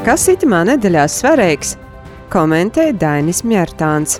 Kas itamā nedēļā svarīgs, komentē Dainis Mjērtāns.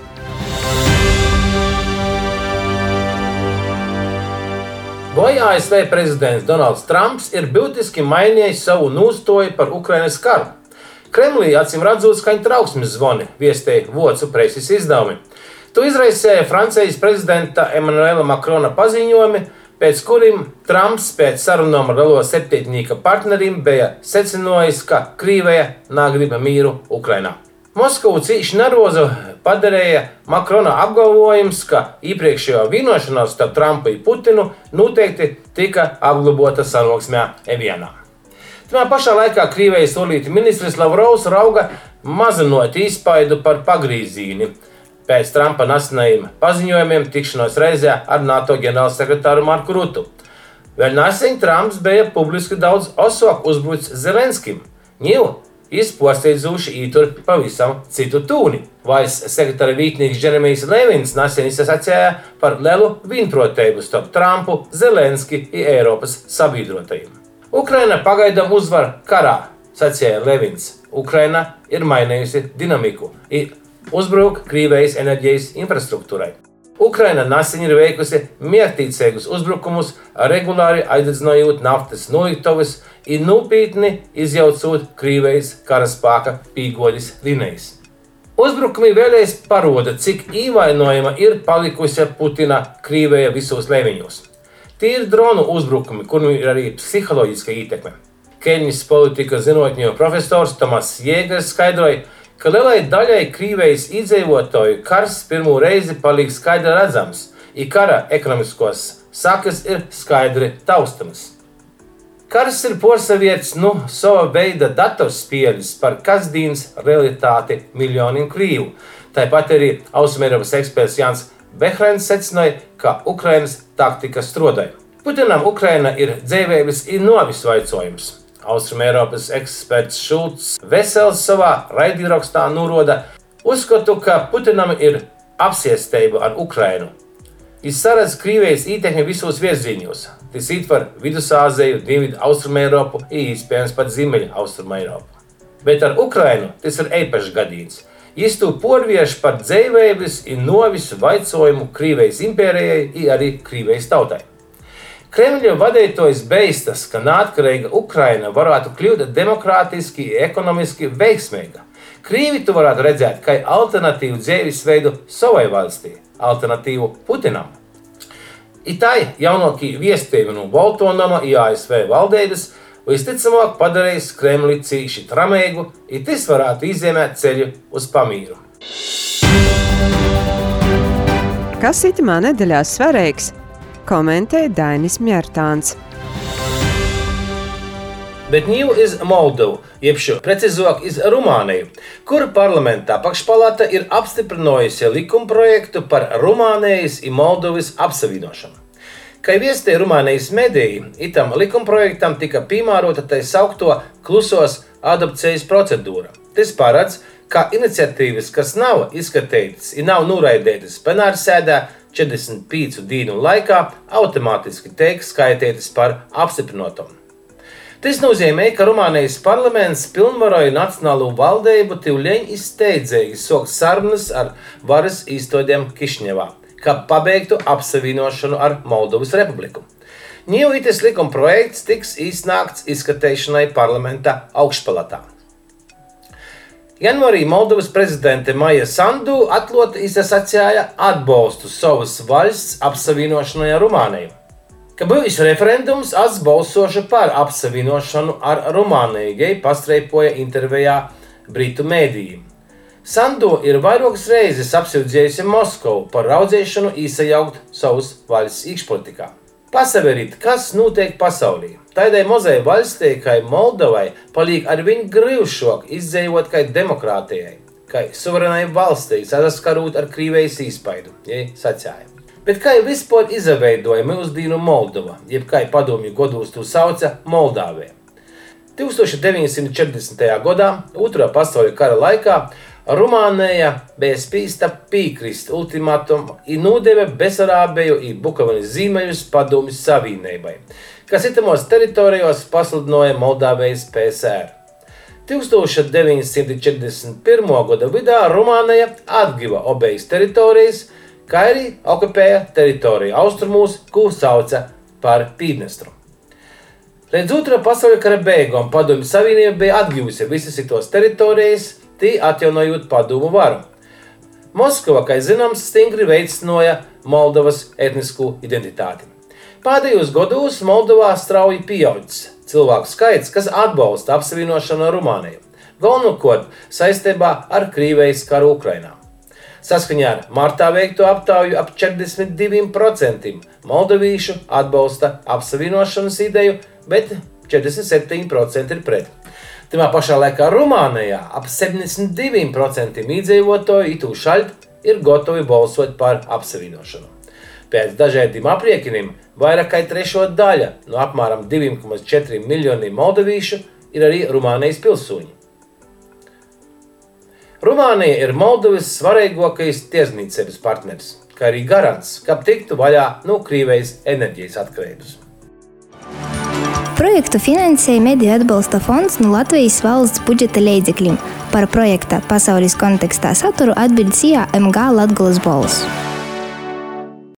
Vai ASV prezidents Donalds Trumps ir būtiski mainījis savu nostāju par Ukrainas karu? Kremlī acīm redzot skaņa trauksmes zvani, viestīja Vocu preses izdevumi. To izraisīja Francijas prezidenta Emmanuela Macrona paziņojumi, pēc kuriem Trumps pēc sarunām ar lielo septiņnieka partneriem bija secinājis, ka Krievija negrib mīru Ukrainā. Moskavu cīši nervozu padarīja Macrona apgalvojums, ka iepriekšējā vienošanās starp Trumpu un Putinu noteikti tika apglabāta sanāksmē Evianā. Tajā pašā laikā Krievijas ārlietu ministrs Lavrovs rauga mazinot iespaidu par pagrīzīni pēc Trumpa nesenajiem paziņojumiem tikšanos reizē ar NATO ģenerālsekretāru Marku Rutu. Vēl nesen Trumps bija publiski daudz osāk uzbrucis Zelenskim, izposteidzūši ītur pavisam citu tūni. Valsts sekretāra vītnieks Jeremijs Levins nesen izsacīja par lielu vienprātību starp Trumpu, Zelenski un Eiropas sabiedrotajiem. Ukraina pagaidām uzvar karā, sacīja Levins. Ukraina ir mainījusi dinamiku un uzbruk Krievijas enerģijas infrastruktūrai. Ukraina nesen ir veikusi mērķtiecīgus uzbrukumus, regulāri aizdedzinājot naftas noliktuves un nopietni izjaucot Krievijas karaspēka pīgodes līnijas. Uzbrukumi vēlreiz paroda, cik ievainojama ir palikusi Putina Krievija visos līmeņos. Tie ir dronu uzbrukumi, kuriem ir arī psiholoģiska ietekme. Keļņas politikas zinātņu profesors Tomas Jēgers skaidroja, ka lielai daļai Krievijas iedzīvotāju karš pirmo reizi paliek skaidri redzams, un kara ekonomiskos sakas ir skaidri taustamas. Karš ir porcelāns sava veida datorspēles par kasdienas realitāti miljoniem krievu. Tāpat arī Austrumēropas eksperts Jānis Behrens secināja, ka Ukrainas taktika strādāja. Putinam Ukraina ir dzīvības un nāves jautājums. Austrumēropas eksperts Šulcs Vesels savā raidierakstā norāda, uzskatu, ka Putinam ir apsēstība ar Ukrainu. Viņš saredz Krievijas ietekmi visos virzienos. Tas ietver Vidusāziju, Dienvidu Austrumēropu un iespējams pat Ziemeļu Austrumēropu. Bet ar Ukrainu tas ir īpašs gadījums. Viņš to porviež par dzīvības un nāves jautājumu Krievijas impērijai un arī Krievijas tautai. Kremļa vadītājs beistas, ka neatkarīga Ukraina varētu kļūt demokrātiski un ekonomiski veiksmīga. Krievi to varētu redzēt kā alternatīvu dzīvesveidu savai valstī, alternatīvu Putinam. Itai jaunākie viestījumi no Boltonama un ASV valdības visticamāk padarīs Kremli cīši tramīgu, un tas varētu izzīmēt ceļu uz pamīru. Kas itamā nedēļā svarīgs, komentē Dainis Mjērtāns. Bet ņū iz Moldovu, jebšu precizāk iz Rumāniju, kur parlamentā apakšpalāta ir apstiprinājusi likumprojektu par Rumānijas un Moldovas apsavienošanu. Kā viestīja Rumānijas mediji, itam likumprojektam tika piemērota tai saukto klusos adopcijas procedūra. Tas paredz, ka iniciatīvas, kas nav izskatītas un nav noraidītas plenārsēdē 45 dienu laikā, automātiski tiek skaitītas par apstiprinātām. Tas nozīmē, ka Rumānijas parlaments pilnvaroja nacionālo valdību tūlīt izsteidzīgi sākt sarunas ar varas iestādēm Kišņevā, kā pabeigtu apsavienošanu ar Moldovas republiku. Ņūītis likumprojekts tiks iznākts izskatīšanai parlamenta augšpalatā. Janvārī Moldovas prezidente Maija Sandu atklāti izsacīja atbalstu savas valsts apsavienošanai ar Rumāniju. Ka bijis referendums, balsošu par apsavienošanu ar Rumāniju, ja pastreipoja intervijā Britu mēdījiem. Sandu ir vairākas reizes apsūdzējusi Moskavu par raudzēšanu iesajaukt savas valsts iekšpolitikā. Pasaveriet, kas notiek pasaulī. Tādai mazai valstī, kā Moldovai, paliek arvien grūtāk izdzīvot kā demokrātijai, kā suverenai valstī saskarot ar Krievijas iespaidu, sacīja. Bet kā vispār izveidoja mūsdienu Moldova, jeb kā padomju gados to sauca Moldāvija? 1940. gadā, Otrā pasaules kara laikā, Rumānija bija spīsta piekrist ultimātumu un nodeva Besarābiju un Bukovinas ziemeļus Padomju Savienībai, kas itamos teritorijos pasludināja Moldāvijas PSR. 1941. gada vidū Rumānija atguva obejas teritorijas, kā arī okupēja teritoriju austrumos, ko sauca par Pīdnestru. Līdz Otrā pasaules kara beigām Padomju Savienība bija atguvusi visas šitos teritorijas, tī atjaunojot padomu varu. Moskava, kā zināms, stingri veicināja Moldovas etnisko identitāti. Pēdējos gados Moldovā strauji pieaudzis cilvēku skaits, kas atbalsta apsavienošanu ar Rumāniju, galvenokārt saistībā ar Krievijas karu Ukrainā. Saskaņā ar martā veikto aptauju ap 42% moldovīšu atbalsta apsavienošanas ideju, bet 47% ir pret. Timā pašā laikā Rumānijā ap 72% iedzīvotāju itū šaļt ir gatavi balsot par apsavienošanu. Pēc dažādiem aprēķiniem vairāk kā trešo daļa no apmēram 2,4 miljoniem moldovīšu ir arī Rumānijas pilsoņi. Rumānija ir Moldovas svarīgākais tirdzniecības partneris, kā arī garants, ka tiktu vaļā no Krievijas enerģijas atkarības. Projektu finansēja Mediju atbalsta fonds no Latvijas valsts budžeta līdzekļiem. Par projekta pasaules kontekstā saturu atbild SIA MG Latgolas balss.